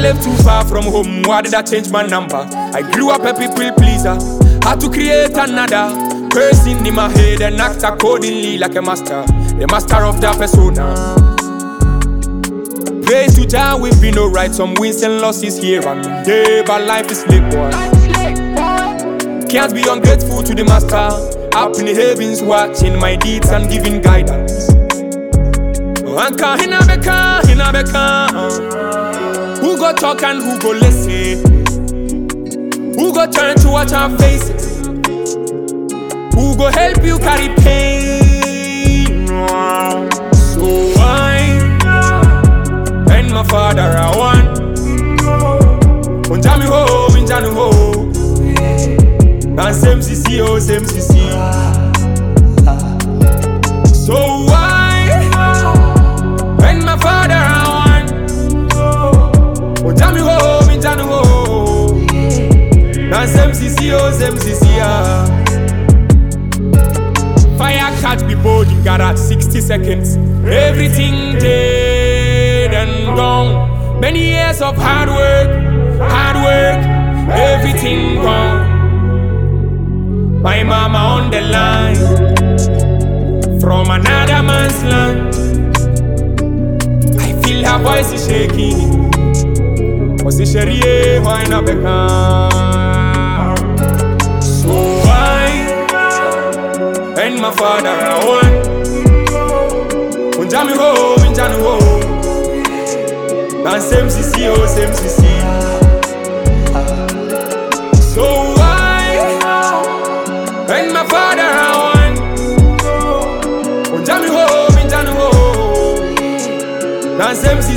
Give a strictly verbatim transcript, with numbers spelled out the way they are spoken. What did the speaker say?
live too far from home, why did I change my number? I grew up a people pleaser, had to create another person in my head and act accordingly like a master, the master of that persona. Praise to Jah, we've been alright, some wins and losses here and there, but life is slick, boy. Can't be ungrateful to the master, up in the heavens watching my deeds and giving guidance. Anka hina beka, hina beka. Who go talk and who go listen? Who go turn to watch our faces? Who go help you carry pain? So I and my father are one. Unjami ho, unjami ho. And same C C oh, same C C. So I and my father are one. Unjami ho, unjami ho. And same C C oh, same C C. Fire catch me board in garage, sixty seconds. Everything dead and gone. Many years of hard work, hard work, everything gone. My mama on the line, from another man's land. I feel her voice is shaking. Was it Cherie, why not become? So I and my father are one. Unjami ho, unjami ho. And same C C oh, same C C. So I and my father are one. Unjami ho, unjami ho. And same C C